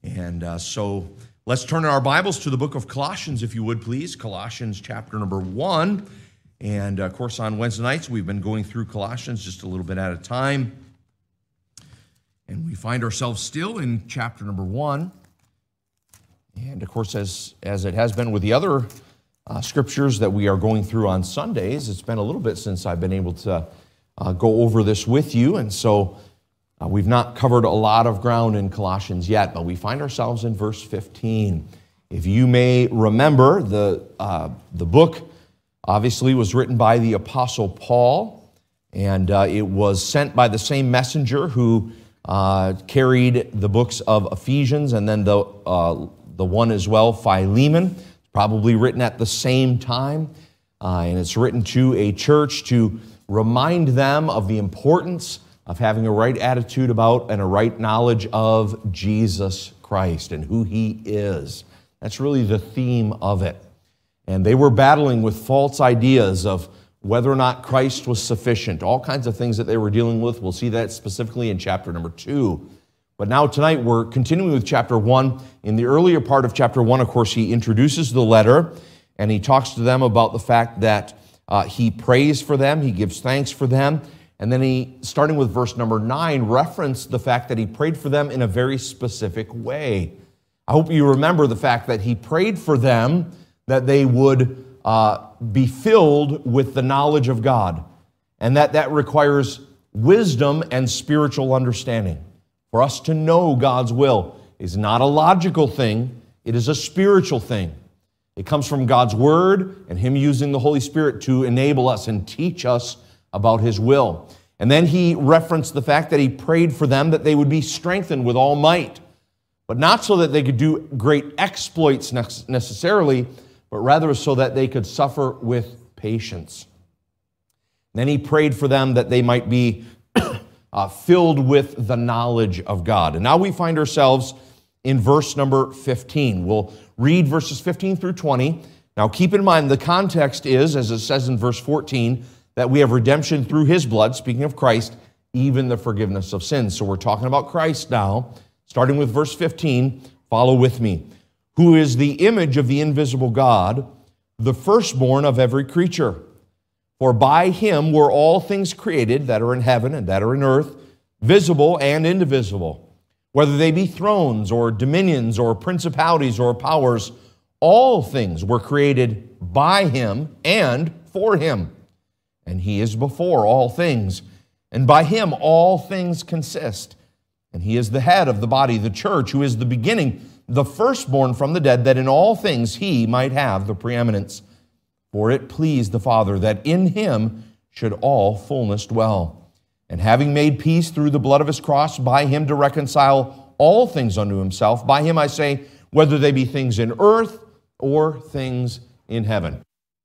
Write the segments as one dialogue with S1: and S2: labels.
S1: And so let's turn our Bibles to the book of Colossians, if you would, please. Colossians chapter number 1. And, of course, on Wednesday nights, we've been going through Colossians just a little bit at a time. And we find ourselves still in chapter number 1. And, of course, as it has been with the other scriptures that we are going through on Sundays, it's been a little bit since I've been able to go over this with you. And so we've not covered a lot of ground in Colossians yet, but we find ourselves in verse 15. If you may remember, the book obviously was written by the Apostle Paul, and it was sent by the same messenger who carried the books of Ephesians and then the one as well, Philemon, probably written at the same time. And it's written to a church to remind them of the importance of having a right attitude about and a right knowledge of Jesus Christ and who He is. That's really the theme of it. And they were battling with false ideas of whether or not Christ was sufficient, all kinds of things that they were dealing with. We'll see that specifically in chapter number 2. But now tonight we're continuing with chapter 1. In the earlier part of chapter 1, of course, he introduces the letter and he talks to them about the fact that he prays for them, he gives thanks for them. And then he, starting with verse number 9, referenced the fact that he prayed for them in a very specific way. I hope you remember the fact that he prayed for them that they would be filled with the knowledge of God, and that requires wisdom and spiritual understanding. For us to know God's will is not a logical thing, it is a spiritual thing. It comes from God's Word and Him using the Holy Spirit to enable us and teach us about His will. And then he referenced the fact that he prayed for them that they would be strengthened with all might, but not so that they could do great exploits necessarily, but rather so that they could suffer with patience. Then he prayed for them that they might be filled with the knowledge of God. And now we find ourselves in verse number 15. We'll read verses 15 through 20. Now keep in mind the context is, as it says in verse 14, that we have redemption through His blood, speaking of Christ, even the forgiveness of sins. So we're talking about Christ now, starting with verse 15. Follow with me. Who is the image of the invisible God, the firstborn of every creature. For by Him were all things created that are in heaven and that are in earth, visible and indivisible. Whether they be thrones or dominions or principalities or powers, all things were created by Him and for Him. And He is before all things, and by Him all things consist. And He is the head of the body, the church, who is the beginning, the firstborn from the dead, that in all things He might have the preeminence. For it pleased the Father that in Him should all fullness dwell. And having made peace through the blood of His cross, by Him to reconcile all things unto Himself. By Him I say, whether they be things in earth or things in heaven.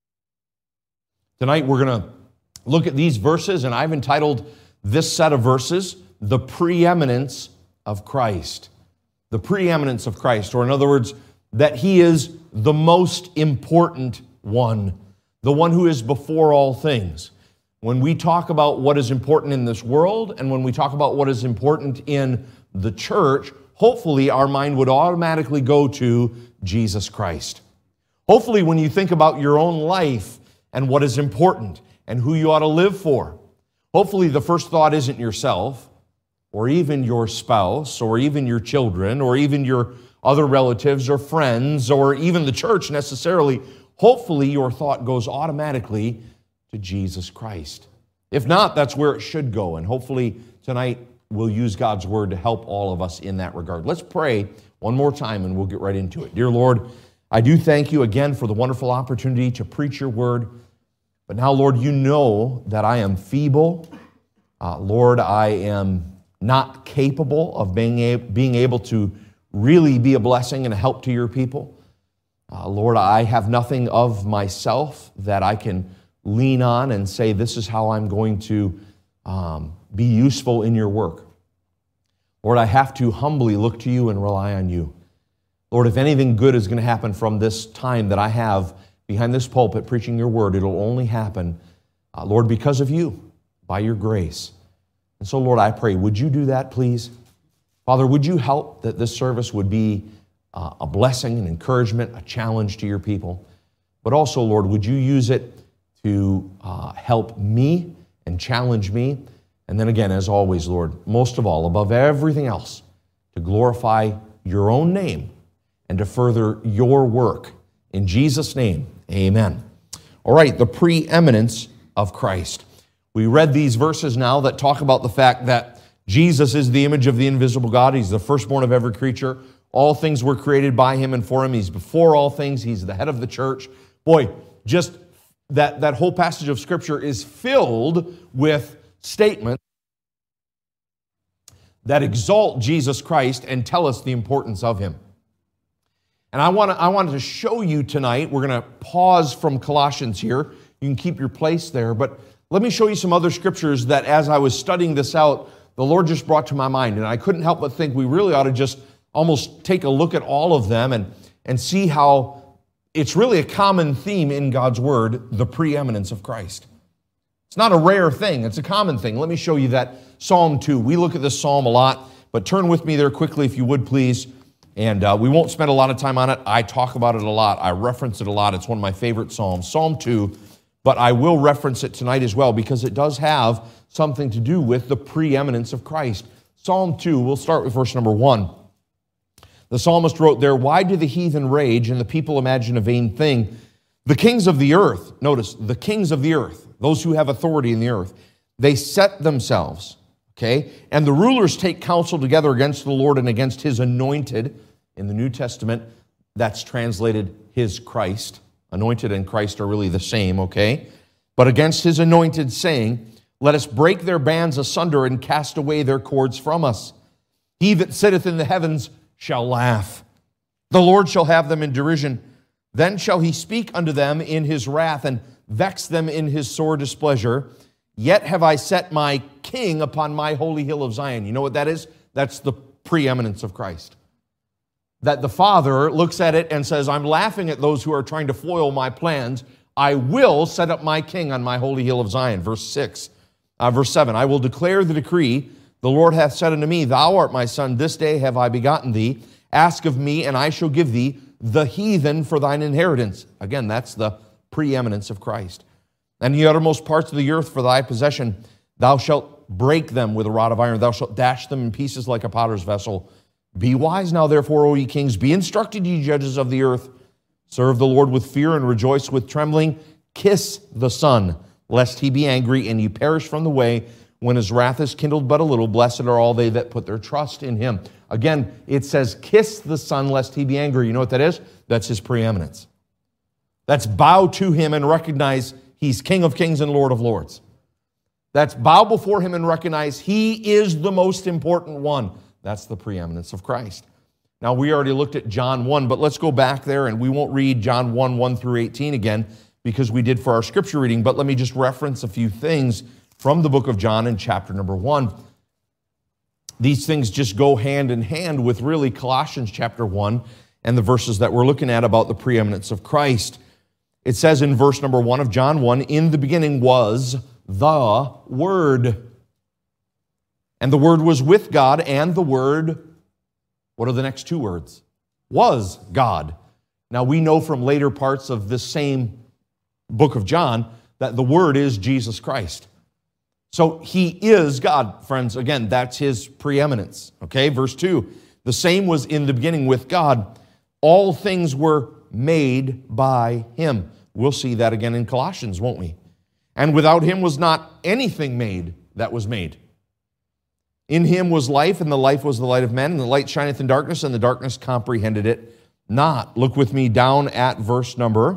S1: Tonight we're going to look at these verses, and I've entitled this set of verses, The Preeminence of Christ. The preeminence of Christ, or in other words, that He is the most important one, the one who is before all things. When we talk about what is important in this world, and when we talk about what is important in the church, hopefully our mind would automatically go to Jesus Christ. Hopefully when you think about your own life and what is important, and who you ought to live for. Hopefully the first thought isn't yourself, or even your spouse, or even your children, or even your other relatives or friends, or even the church necessarily. Hopefully your thought goes automatically to Jesus Christ. If not, that's where it should go, and hopefully tonight we'll use God's Word to help all of us in that regard. Let's pray one more time and we'll get right into it. Dear Lord, I do thank You again for the wonderful opportunity to preach Your Word. But now, Lord, You know that I am feeble. Lord, I am not capable of being able to really be a blessing and a help to Your people. Lord, I have nothing of myself that I can lean on and say, this is how I'm going to be useful in Your work. Lord, I have to humbly look to You and rely on You. Lord, if anything good is going to happen from this time that I have behind this pulpit preaching Your Word, it'll only happen, Lord, because of You, by Your grace. And so, Lord, I pray, would You do that, please? Father, would you help that this service would be a blessing, an encouragement, a challenge to your people? But also, Lord, would you use it to help me and challenge me? And then again, as always, Lord, most of all, above everything else, to glorify your own name and to further your work. In Jesus' name, amen. All right, the preeminence of Christ. We read these verses now that talk about the fact that Jesus is the image of the invisible God. He's the firstborn of every creature. All things were created by him and for him. He's before all things. He's the head of the church. Boy, just that whole passage of Scripture is filled with statements that exalt Jesus Christ and tell us the importance of him. And I wanted to show you tonight, we're going to pause from Colossians here. You can keep your place there, but let me show you some other scriptures that as I was studying this out, the Lord just brought to my mind. And I couldn't help but think we really ought to just almost take a look at all of them and see how it's really a common theme in God's Word, the preeminence of Christ. It's not a rare thing, it's a common thing. Let me show you that. Psalm 2. We look at this psalm a lot, but turn with me there quickly if you would, please. And we won't spend a lot of time on it. I talk about it a lot. I reference it a lot. It's one of my favorite psalms, Psalm 2. But I will reference it tonight as well because it does have something to do with the preeminence of Christ. Psalm 2, we'll start with verse number 1. The psalmist wrote there, "Why do the heathen rage and the people imagine a vain thing? The kings of the earth," notice, the kings of the earth, those who have authority in the earth, "they set themselves," okay? "And the rulers take counsel together against the Lord and against his anointed." In the New Testament, that's translated his Christ. Anointed and Christ are really the same, okay? "But against his anointed, saying, let us break their bands asunder and cast away their cords from us. He that sitteth in the heavens shall laugh. The Lord shall have them in derision. Then shall he speak unto them in his wrath and vex them in his sore displeasure. Yet have I set my king upon my holy hill of Zion." You know what that is? That's the preeminence of Christ. That the Father looks at it and says, I'm laughing at those who are trying to foil my plans. I will set up my king on my holy hill of Zion. Verse 7, "I will declare the decree. The Lord hath said unto me, Thou art my son, this day have I begotten thee. Ask of me, and I shall give thee the heathen for thine inheritance." Again, that's the preeminence of Christ. "And the uttermost parts of the earth for thy possession. Thou shalt break them with a rod of iron. Thou shalt dash them in pieces like a potter's vessel. Be wise now, therefore, O ye kings. Be instructed, ye judges of the earth. Serve the Lord with fear and rejoice with trembling. Kiss the Son, lest he be angry and ye perish from the way. When his wrath is kindled but a little, blessed are all they that put their trust in him." Again, it says, kiss the Son, lest he be angry. You know what that is? That's his preeminence. That's bow to him and recognize he's King of kings and Lord of lords. That's bow before him and recognize he is the most important one. That's the preeminence of Christ. Now, we already looked at John 1, but let's go back there, and we won't read John 1, 1 through 18 again, because we did for our scripture reading, but let me just reference a few things from the book of John in chapter number 1. These things just go hand in hand with really Colossians chapter 1 and the verses that we're looking at about the preeminence of Christ. It says in verse number 1 of John 1, "In the beginning was the Word. And the Word was with God, and the Word," what are the next two words? "Was God." Now we know from later parts of this same book of John that the Word is Jesus Christ. So he is God, friends. Again, that's his preeminence. Okay, verse 2. "The same was in the beginning with God. All things were made by him." We'll see that again in Colossians, won't we? "And without him was not anything made that was made. In him was life, and the life was the light of men, and the light shineth in darkness, and the darkness comprehended it not." Look with me down at verse number,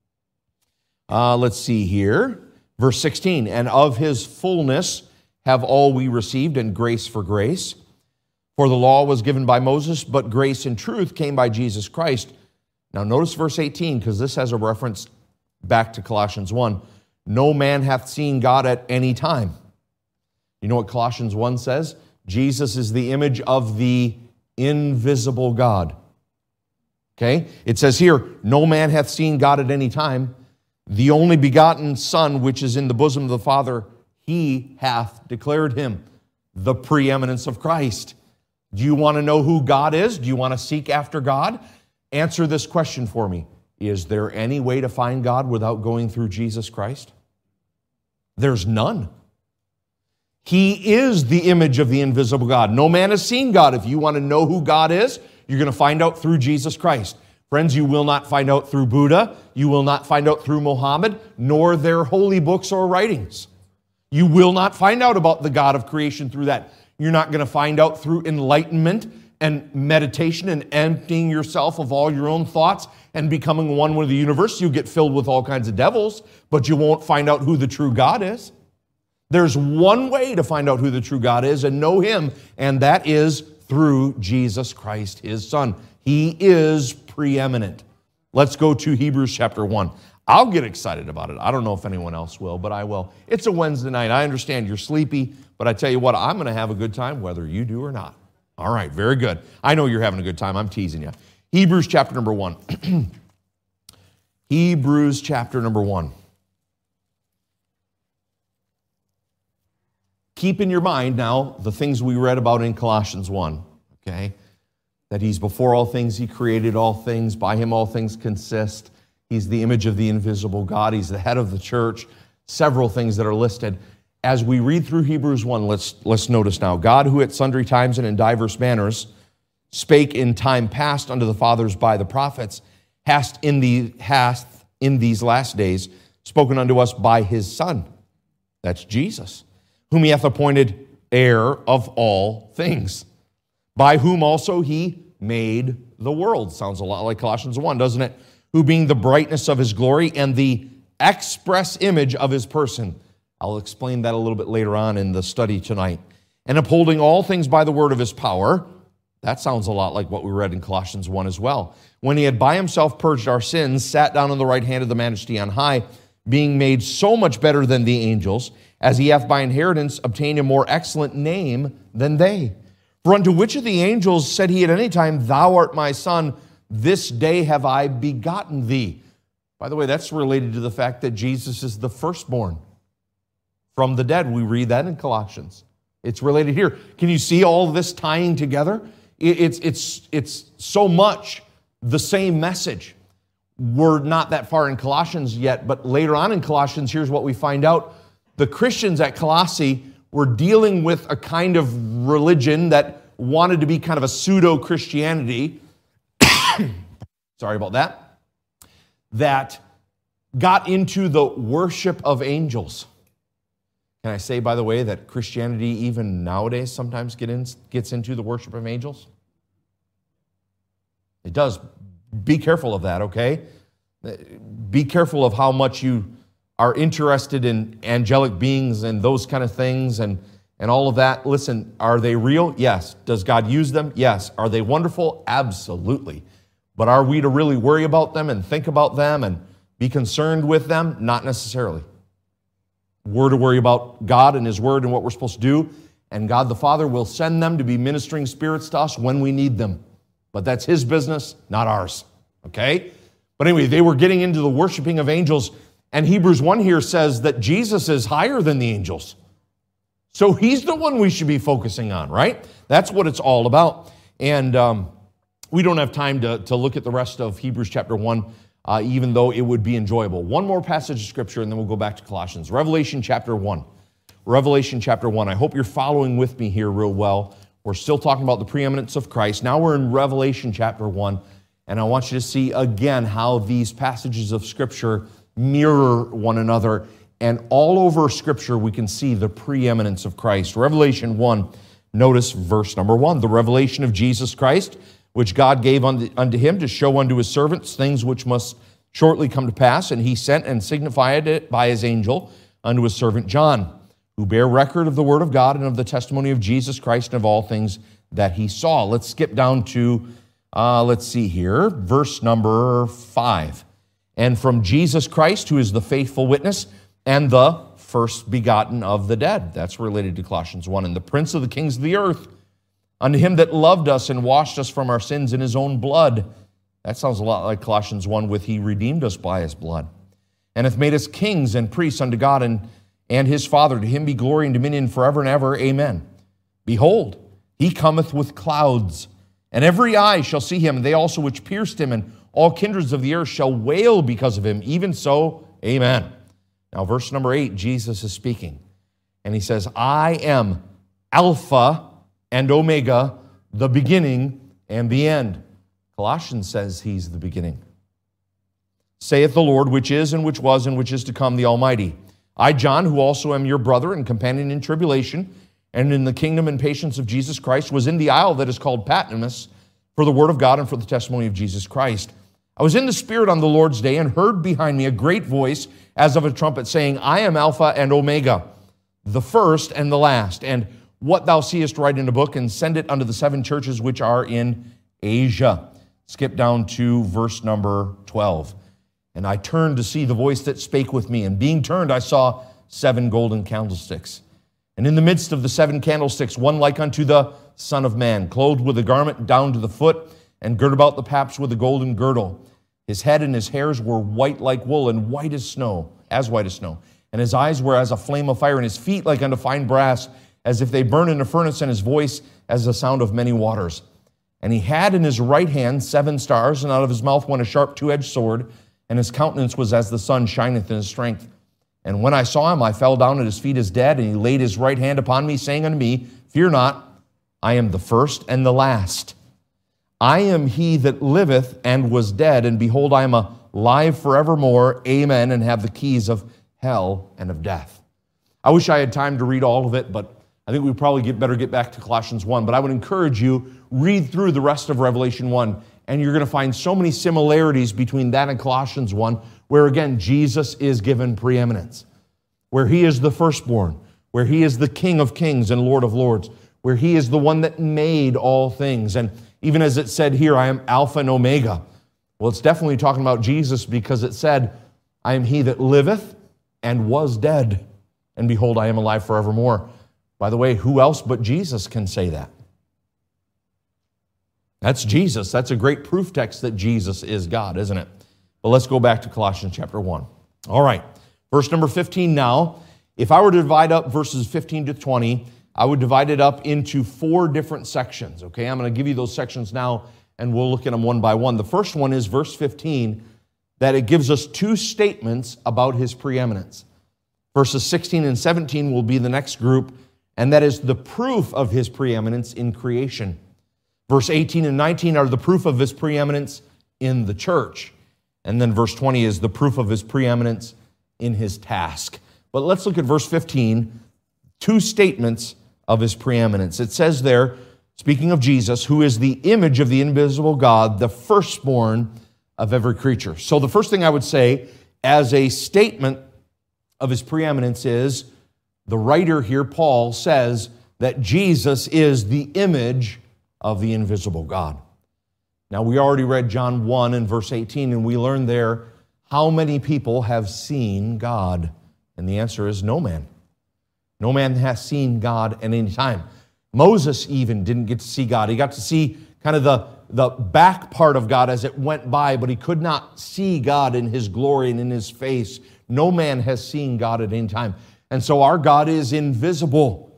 S1: let's see here. Verse 16, "And of his fullness have all we received, and grace for grace. For the law was given by Moses, but grace and truth came by Jesus Christ." Now notice verse 18, because this has a reference back to Colossians 1. "No man hath seen God at any time." You know what Colossians 1 says? Jesus is the image of the invisible God. Okay? It says here, "No man hath seen God at any time. The only begotten Son, which is in the bosom of the Father, he hath declared him." The preeminence of Christ. Do you want to know who God is? Do you want to seek after God? Answer this question for me. Is there any way to find God without going through Jesus Christ? There's none. He is the image of the invisible God. No man has seen God. If you want to know who God is, you're going to find out through Jesus Christ. Friends, you will not find out through Buddha. You will not find out through Muhammad, nor their holy books or writings. You will not find out about the God of creation through that. You're not going to find out through enlightenment and meditation and emptying yourself of all your own thoughts and becoming one with the universe. You'll get filled with all kinds of devils, but you won't find out who the true God is. There's one way to find out who the true God is and know Him, and that is through Jesus Christ, His Son. He is preeminent. Let's go to Hebrews chapter 1. I'll get excited about it. I don't know if anyone else will, but I will. It's a Wednesday night. I understand you're sleepy, but I tell you what, I'm going to have a good time whether you do or not. All right, very good. I know you're having a good time. I'm teasing you. Hebrews chapter number 1. Hebrews chapter number 1. Keep in your mind now the things we read about in Colossians 1, okay? That He's before all things, He created all things, by Him all things consist. He's the image of the invisible God. He's the head of the church. Several things that are listed. As we read through Hebrews 1, let's notice now. God, who at sundry times and in diverse manners spake in time past unto the fathers by the prophets, hath in these last days spoken unto us by His Son. That's Jesus, whom He hath appointed heir of all things, by whom also He made the world. Sounds a lot like Colossians 1, doesn't it? Who being the brightness of His glory and the express image of His person. I'll explain that a little bit later on in the study tonight. And upholding all things by the word of His power. That sounds a lot like what we read in Colossians 1 as well. When He had by Himself purged our sins, sat down on the right hand of the Majesty on high, being made so much better than the angels, as He hath by inheritance obtained a more excellent name than they. For unto which of the angels said He at any time, Thou art my Son, this day have I begotten thee? By the way, that's related to the fact that Jesus is the firstborn from the dead. We read that in Colossians. It's related here. Can you see all of this tying together? It's so much the same message. We're not that far in Colossians yet, but later on in Colossians, here's what we find out. The Christians at Colossae were dealing with a kind of religion that wanted to be kind of a pseudo-Christianity. Sorry about that. That got into the worship of angels. Can I say, by the way, that Christianity even nowadays sometimes gets into the worship of angels? It does. Be careful of that, okay? Be careful of how much you are interested in angelic beings and those kind of things and all of that. Listen, are they real? Yes. Does God use them? Yes. Are they wonderful? Absolutely. But are we to really worry about them and think about them and be concerned with them? Not necessarily. We're to worry about God and His Word and what we're supposed to do, and God the Father will send them to be ministering spirits to us when we need them. But that's His business, not ours, okay? But anyway, they were getting into the worshiping of angels, and Hebrews 1 here says that Jesus is higher than the angels. So He's the one we should be focusing on, right? That's what it's all about. And we don't have time to look at the rest of Hebrews chapter 1, even though it would be enjoyable. One more passage of Scripture, and then we'll go back to Colossians. Revelation chapter 1. Revelation chapter 1. I hope you're following with me here real well. We're still talking about the preeminence of Christ. Now we're in Revelation chapter 1, and I want you to see again how these passages of Scripture mirror one another. And all over Scripture, we can see the preeminence of Christ. Revelation 1, notice verse number 1. The revelation of Jesus Christ, which God gave unto Him to show unto His servants things which must shortly come to pass. And He sent and signified it by His angel unto His servant John, who bear record of the word of God and of the testimony of Jesus Christ and of all things that He saw. Let's skip down to, let's see here, verse number 5. And from Jesus Christ, who is the faithful witness and the first begotten of the dead. That's related to Colossians 1. And the prince of the kings of the earth, unto Him that loved us and washed us from our sins in His own blood. That sounds a lot like Colossians 1 with He redeemed us by His blood. And hath made us kings and priests unto God and His Father. To Him be glory and dominion forever and ever. Amen. Behold, He cometh with clouds, and every eye shall see him, and they also which pierced him, and all kindreds of the earth shall wail because of him. Even so, amen. Now, verse number 8, Jesus is speaking, and he says, I am Alpha and Omega, the beginning and the end. Colossians says he's the beginning. Saith the Lord, which is, and which was, and which is to come, the Almighty. I, John, who also am your brother and companion in tribulation, and in the kingdom and patience of Jesus Christ, was in the isle that is called Patmos, for the word of God and for the testimony of Jesus Christ. I was in the Spirit on the Lord's day, and heard behind me a great voice, as of a trumpet, saying, I am Alpha and Omega, the first and the last. And what thou seest, write in a book, and send it unto the 7 churches which are in Asia. Skip down to verse number 12. And I turned to see the voice that spake with me. And being turned, I saw 7 golden candlesticks. And in the midst of the 7 candlesticks, one like unto the Son of Man, clothed with a garment down to the foot, and girt about the paps with a golden girdle. His head and his hairs were white like wool, and white as snow, And his eyes were as a flame of fire, and his feet like unto fine brass, as if they burn in a furnace, and his voice as the sound of many waters. And he had in his right hand 7 stars, and out of his mouth went a sharp 2-edged sword, and his countenance was as the sun shineth in his strength. And when I saw him, I fell down at his feet as dead, and he laid his right hand upon me, saying unto me, Fear not, I am the first and the last. I am he that liveth and was dead, and behold, I am alive forevermore, amen, and have the keys of hell and of death. I wish I had time to read all of it, but I think we probably better get back to Colossians 1. But I would encourage you, read through the rest of Revelation 1, and you're going to find so many similarities between that and Colossians 1, where again, Jesus is given preeminence, where he is the firstborn, where he is the King of kings and Lord of lords, where he is the one that made all things. And even as it said here, I am Alpha and Omega. Well, it's definitely talking about Jesus, because it said, I am he that liveth and was dead, and behold, I am alive forevermore. By the way, who else but Jesus can say that? That's Jesus. That's a great proof text that Jesus is God, isn't it? But let's go back to Colossians chapter 1. All right, verse number 15 now. If I were to divide up verses 15 to 20, I would divide it up into 4 different sections, okay? I'm going to give you those sections now, and we'll look at them one by one. The first one is verse 15, that it gives us 2 statements about his preeminence. Verses 16 and 17 will be the next group, and that is the proof of his preeminence in creation. Verse 18 and 19 are the proof of his preeminence in the church. And then verse 20 is the proof of his preeminence in his task. But let's look at verse 15, 2 statements of his preeminence. It says there, speaking of Jesus, who is the image of the invisible God, the firstborn of every creature. So the first thing I would say as a statement of his preeminence is, the writer here, Paul, says that Jesus is the image of the invisible God. Now, we already read John 1 and verse 18, and we learned there, how many people have seen God? And the answer is no man. No man has seen God at any time. Moses even didn't get to see God. He got to see kind of the back part of God as it went by, but he could not see God in his glory and in his face. No man has seen God at any time. And so our God is invisible.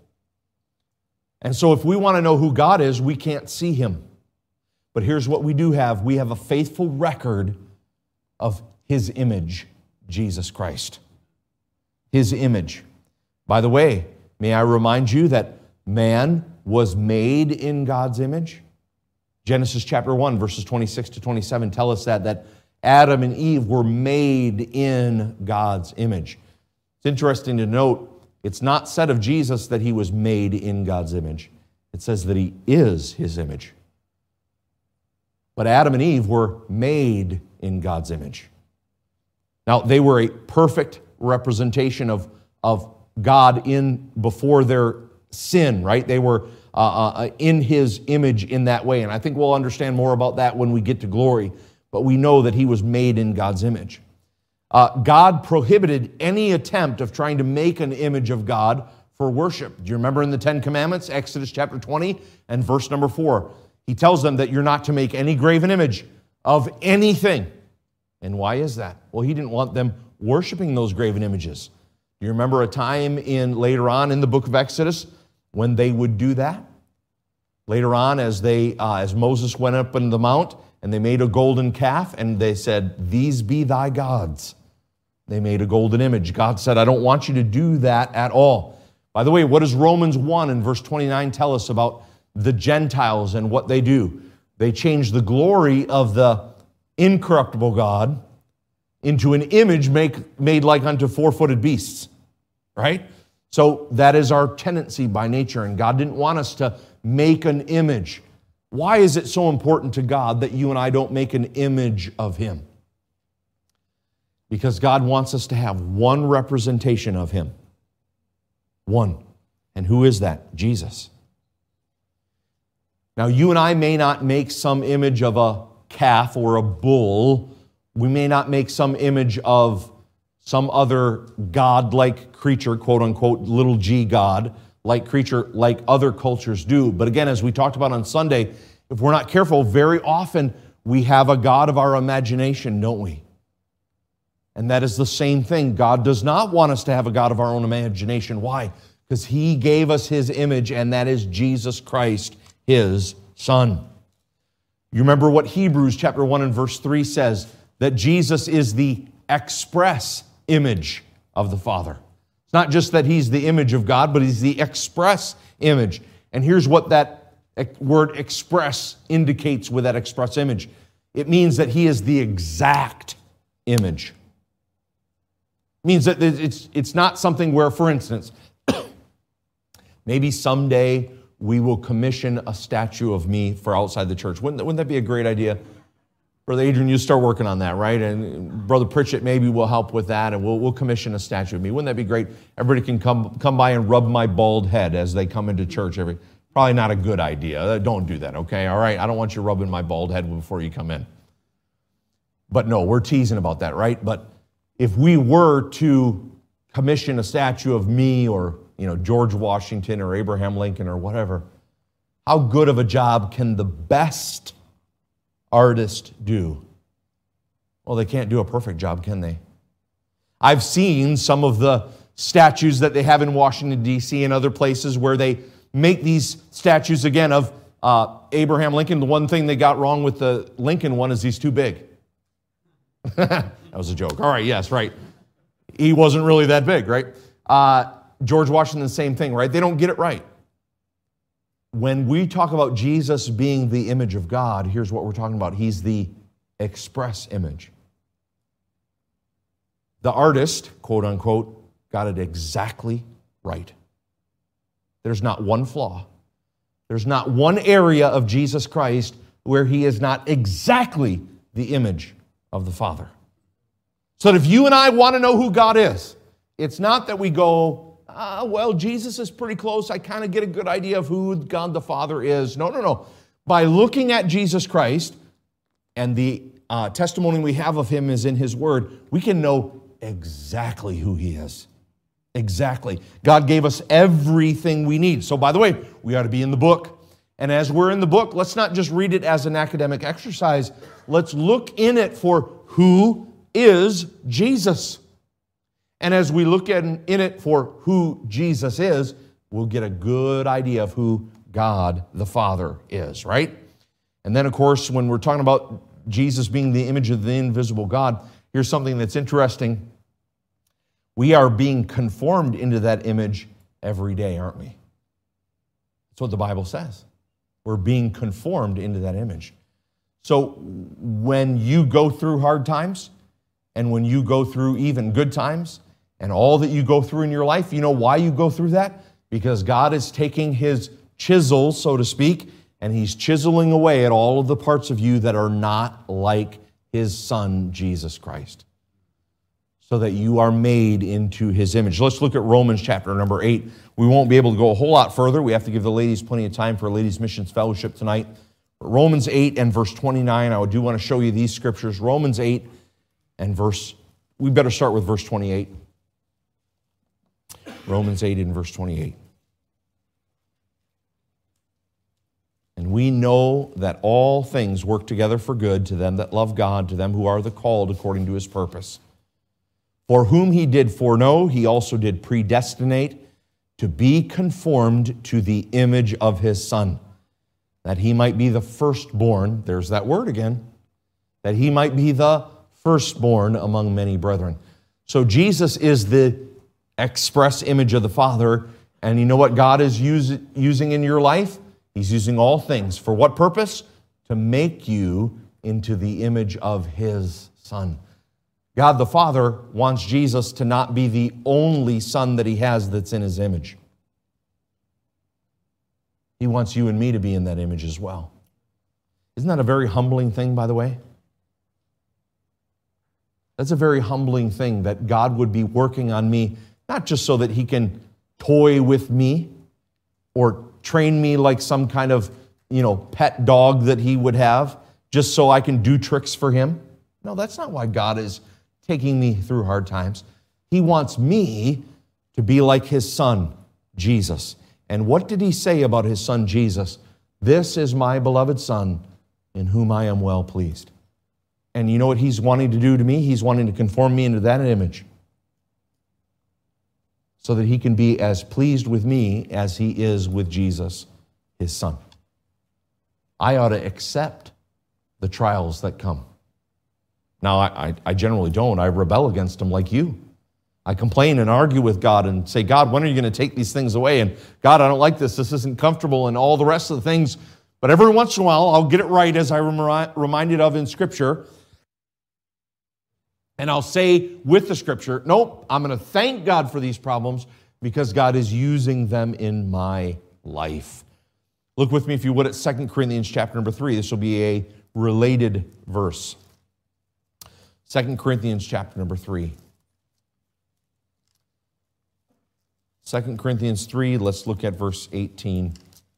S1: And so if we want to know who God is, we can't see him. But here's what we do have. We have a faithful record of his image, Jesus Christ. His image. By the way, may I remind you that man was made in God's image? Genesis chapter 1, verses 26 to 27 tell us that Adam and Eve were made in God's image. It's interesting to note, it's not said of Jesus that he was made in God's image. It says that he is his image. But Adam and Eve were made in God's image. Now, they were a perfect representation of God before their sin, right? They were in his image in that way. And I think we'll understand more about that when we get to glory. But we know that he was made in God's image. God prohibited any attempt of trying to make an image of God for worship. Do you remember in the 10 Commandments, Exodus chapter 20 and verse number 4? He tells them that you're not to make any graven image of anything. And why is that? Well, he didn't want them worshiping those graven images. Do you remember a time later on in the book of Exodus when they would do that? Later on, as Moses went up into the mount, and they made a golden calf, and they said, "These be thy gods." They made a golden image. God said, "I don't want you to do that at all." By the way, what does Romans 1 and verse 29 tell us about the Gentiles and what they do? They change the glory of the incorruptible God into an image made like unto four-footed beasts, right? So that is our tendency by nature, and God didn't want us to make an image. Why is it so important to God that you and I don't make an image of Him? Because God wants us to have one representation of Him. One. And who is that? Jesus. Now, you and I may not make some image of a calf or a bull. We may not make some image of some other God-like creature, quote-unquote, little g God-like creature like other cultures do. But again, as we talked about on Sunday, if we're not careful, very often we have a God of our imagination, don't we? And that is the same thing. God does not want us to have a God of our own imagination. Why? Because He gave us His image, and that is Jesus Christ, His Son. You remember what Hebrews chapter 1 and verse 3 says, that Jesus is the express image of the Father. It's not just that He's the image of God, but He's the express image. And here's what that word express indicates with that express image. It means that He is the exact image. It means that it's not something where, for instance, maybe someday we will commission a statue of me for outside the church. Wouldn't that be a great idea? Brother Adrian, you start working on that, right? And Brother Pritchett maybe will help with that, and we'll commission a statue of me. Wouldn't that be great? Everybody can come by and rub my bald head as they come into church. Probably not a good idea. Don't do that, okay? All right? I don't want you rubbing my bald head before you come in. But no, we're teasing about that, right? But if we were to commission a statue of me or, George Washington or Abraham Lincoln or whatever, how good of a job can the best artist do? Well, they can't do a perfect job, can they? I've seen some of the statues that they have in Washington, D.C. and other places where they make these statues, again, of Abraham Lincoln. The one thing they got wrong with the Lincoln one is he's too big. That was a joke. All right, yes, right. He wasn't really that big, right? George Washington, the same thing, right? They don't get it right. When we talk about Jesus being the image of God, here's what we're talking about. He's the express image. The artist, quote unquote, got it exactly right. There's not one flaw. There's not one area of Jesus Christ where He is not exactly the image of the Father. So that if you and I want to know who God is, it's not that we go, well, Jesus is pretty close. I kind of get a good idea of who God the Father is. No. By looking at Jesus Christ, and the testimony we have of Him is in His Word, we can know exactly who He is. Exactly. God gave us everything we need. So, by the way, we ought to be in the book. And as we're in the book, let's not just read it as an academic exercise. Let's look in it for who is Jesus. And as we look in it for who Jesus is, we'll get a good idea of who God the Father is, right? And then, of course, when we're talking about Jesus being the image of the invisible God, here's something that's interesting. We are being conformed into that image every day, aren't we? That's what the Bible says. We're being conformed into that image. So when you go through hard times, and when you go through even good times, and all that you go through in your life, you know why you go through that? Because God is taking His chisel, so to speak, and He's chiseling away at all of the parts of you that are not like His Son, Jesus Christ, so that you are made into His image. Let's look at Romans chapter number 8. We won't be able to go a whole lot further. We have to give the ladies plenty of time for Ladies Missions Fellowship tonight. But Romans 8 and verse 29, I do want to show you these scriptures. Romans 8 and we better start with verse 28. Romans 8 and verse 28. And we know that all things work together for good to them that love God, to them who are the called according to His purpose. For whom He did foreknow, He also did predestinate to be conformed to the image of His Son, that he might be the firstborn. There's that word again. That he might be the firstborn among many brethren. So Jesus is the express image of the Father. And you know what God is using in your life? He's using all things. For what purpose? To make you into the image of His Son. God the Father wants Jesus to not be the only Son that He has that's in His image. He wants you and me to be in that image as well. Isn't that a very humbling thing, by the way? That's a very humbling thing that God would be working on me, not just so that He can toy with me or train me like some kind of, pet dog that He would have, just so I can do tricks for Him. No, that's not why God is taking me through hard times. He wants me to be like His Son, Jesus. And what did He say about His Son, Jesus? This is my beloved Son, in whom I am well pleased. And you know what He's wanting to do to me? He's wanting to conform me into that image so that He can be as pleased with me as He is with Jesus, His Son. I ought to accept the trials that come. Now, I generally don't. I rebel against them like you. I complain and argue with God and say, God, when are you going to take these things away? And God, I don't like this. This isn't comfortable and all the rest of the things. But every once in a while, I'll get it right as I'm reminded of in Scripture. And I'll say with the Scripture, nope, I'm going to thank God for these problems because God is using them in my life. Look with me, if you would, at 2 Corinthians chapter number 3. This will be a related verse. 2 Corinthians chapter number 3. 2 Corinthians 3, let's look at verse 18.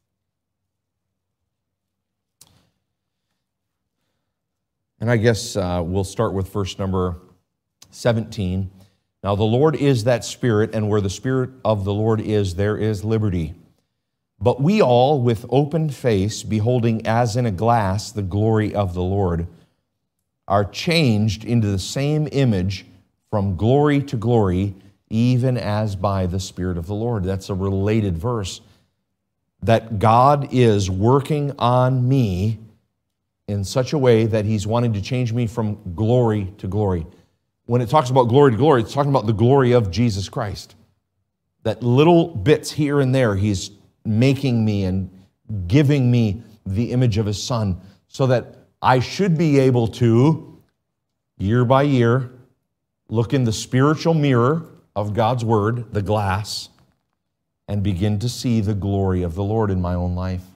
S1: And I guess we'll start with verse number 17. Now the Lord is that Spirit, and where the Spirit of the Lord is, there is liberty. But we all, with open face, beholding as in a glass the glory of the Lord, are changed into the same image from glory to glory, even as by the Spirit of the Lord. That's a related verse. That God is working on me in such a way that He's wanting to change me from glory to glory. When it talks about glory to glory, it's talking about the glory of Jesus Christ. That little bits here and there, He's making me and giving me the image of His Son so that I should be able to, year by year, look in the spiritual mirror of God's Word, the glass, and begin to see the glory of the Lord in my own life.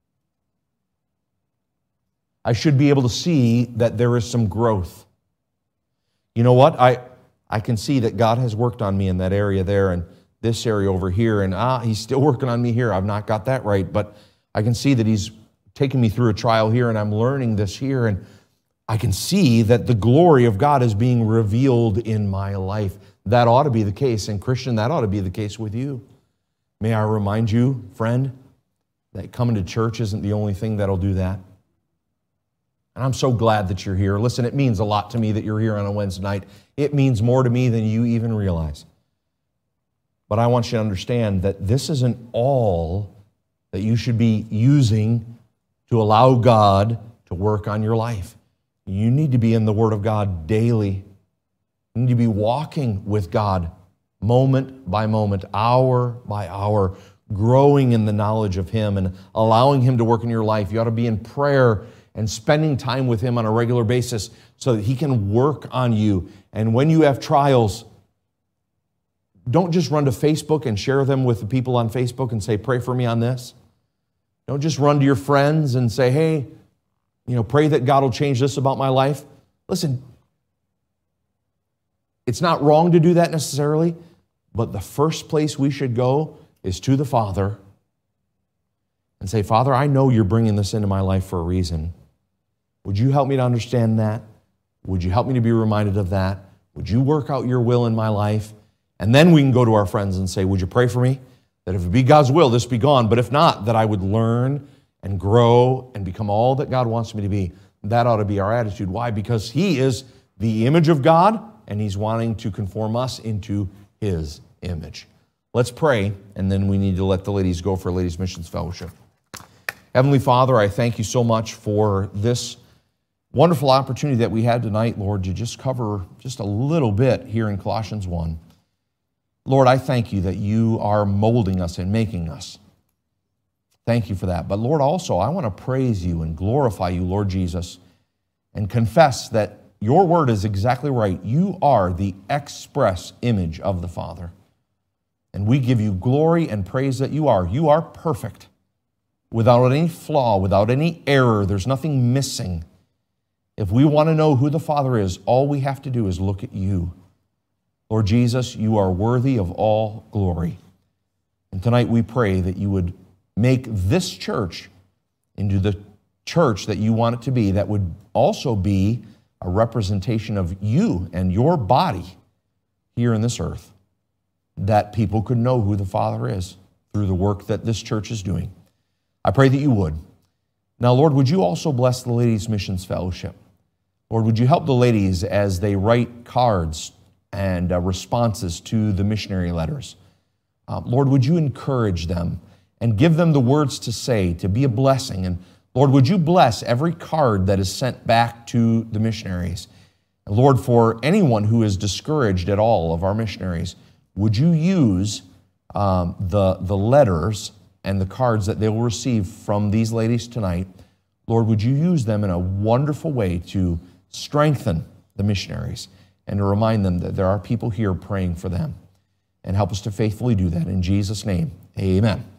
S1: I should be able to see that there is some growth. You know what? I can see that God has worked on me in that area there and this area over here, and He's still working on me here. I've not got that right, but I can see that He's taking me through a trial here, and I'm learning this here, and I can see that the glory of God is being revealed in my life. That ought to be the case, and Christian, that ought to be the case with you. May I remind you, friend, that coming to church isn't the only thing that'll do that. And I'm so glad that you're here. Listen, it means a lot to me that you're here on a Wednesday night. It means more to me than you even realize. But I want you to understand that this isn't all that you should be using to allow God to work on your life. You need to be in the Word of God daily. You need to be walking with God moment by moment, hour by hour, growing in the knowledge of Him and allowing Him to work in your life. You ought to be in prayer and spending time with Him on a regular basis so that He can work on you. And when you have trials, don't just run to Facebook and share them with the people on Facebook and say, pray for me on this. Don't just run to your friends and say, hey, pray that God will change this about my life. Listen, it's not wrong to do that necessarily, but the first place we should go is to the Father and say, Father, I know you're bringing this into my life for a reason. Would you help me to understand that? Would you help me to be reminded of that? Would you work out your will in my life? And then we can go to our friends and say, would you pray for me? That if it be God's will, this be gone. But if not, that I would learn and grow and become all that God wants me to be. That ought to be our attitude. Why? Because He is the image of God, and He's wanting to conform us into His image. Let's pray, and then we need to let the ladies go for Ladies' Missions Fellowship. Heavenly Father, I thank you so much for this wonderful opportunity that we had tonight, Lord, to just cover just a little bit here in Colossians 1. Lord, I thank you that you are molding us and making us. Thank you for that. But Lord, also, I want to praise you and glorify you, Lord Jesus, and confess that your word is exactly right. You are the express image of the Father. And we give you glory and praise that you are. You are perfect, without any flaw, without any error. There's nothing missing. If we want to know who the Father is, all we have to do is look at you. Lord Jesus, you are worthy of all glory. And tonight we pray that you would make this church into the church that you want it to be, that would also be a representation of you and your body here in this earth, that people could know who the Father is through the work that this church is doing. I pray that you would. Now, Lord, would you also bless the Ladies' Missions Fellowship? Lord, would you help the ladies as they write cards and responses to the missionary letters? Lord, would you encourage them and give them the words to say, to be a blessing? And Lord, would you bless every card that is sent back to the missionaries? And Lord, for anyone who is discouraged at all of our missionaries, would you use the letters and the cards that they will receive from these ladies tonight? Lord, would you use them in a wonderful way to strengthen the missionaries and to remind them that there are people here praying for them. And help us to faithfully do that. In Jesus' name, amen.